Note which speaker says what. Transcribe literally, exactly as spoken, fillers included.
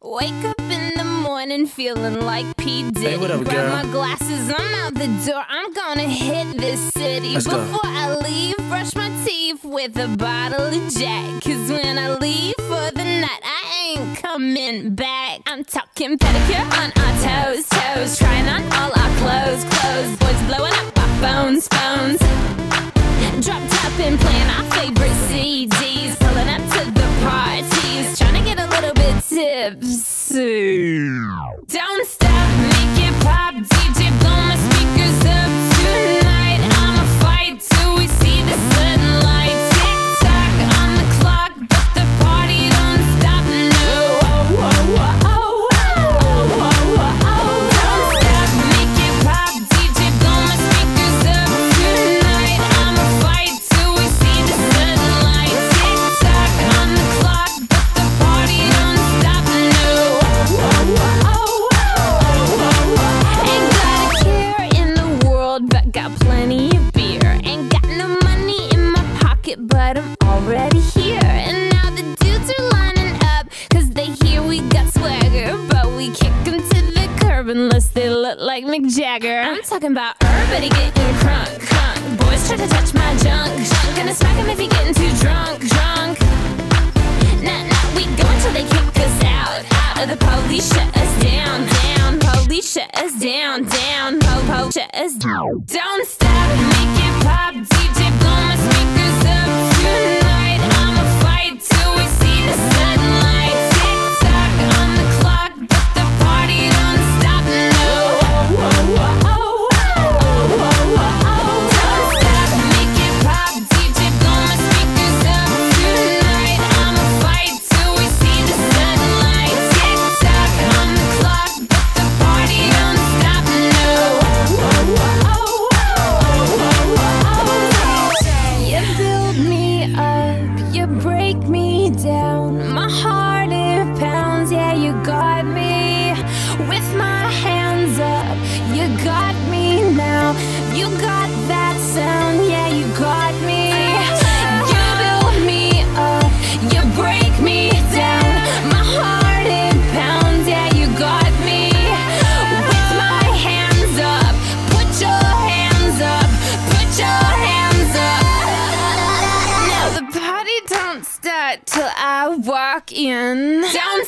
Speaker 1: Wake up in the morning feeling like P. Diddy.
Speaker 2: Hey, what up,
Speaker 1: Grab
Speaker 2: girl?
Speaker 1: my glasses, I'm out the door. I'm gonna hit this city.
Speaker 2: Let's go.
Speaker 1: Before I leave, brush my teeth with a bottle of Jack. Cause when I leave for the night, I ain't coming back. I'm talking pedicure on our toes, toes. Trying on all our clothes, clothes. Boys blowing up our phones, phones. Drop top and playing our favorite C Ds. Pulling up to the parties. Trying to get a little bit tipsy. Don't stop, make it pop. D J, blow my speakers up tonight. I'ma fight till we see the sunlight. Tick tock on the clock, but the party don't stop. No. Oh, oh, oh, oh, oh, oh, oh, oh. Don't stop, make it pop. D J, blow my speakers up tonight. I'ma fight till we see the sunlight. Tick tock on the clock, but the party don't stop. No. Oh, oh, oh, oh, oh, oh. Ain't got a care in the world, but got plenty of beer. Ain't got no money in my pocket, but I'm already here. And now the dudes are lining up, cause they hear we got swagger. But we kick them to the curb unless they look like Mick Jagger. I'm talking about everybody getting crunk, crunk. Boys try to touch my junk, junk. Gonna smack him if he getting too drunk, drunk. Nah, nah, we go until they kick us out, out. Or the police shut us down, down. Police shut us down, down. Po, po, shut us down. Don't stop, make it pop. D J, blow my speakers up tonight. I'ma fight till we see the sunlight. Tick tock on the clock, but the party don't stop. No. Oh, oh, oh, oh, oh, oh, oh, oh. Don't stop, make it pop. D J, blow my speakers up tonight. I'ma fight till we see the sunlight. Tick tock on the clock, but the party don't stop. No. Oh, oh, oh, oh, oh, oh, oh. You build me up, you break me down. My heart it pounds, yeah, you got me. With my hands up, you got me now. You got that sound, yeah, you got me. You build me up, you break me down. My heart it pounds, yeah, you got me. With my hands up, put your hands up, put your hands up. Now the party don't start till I walk in. Don't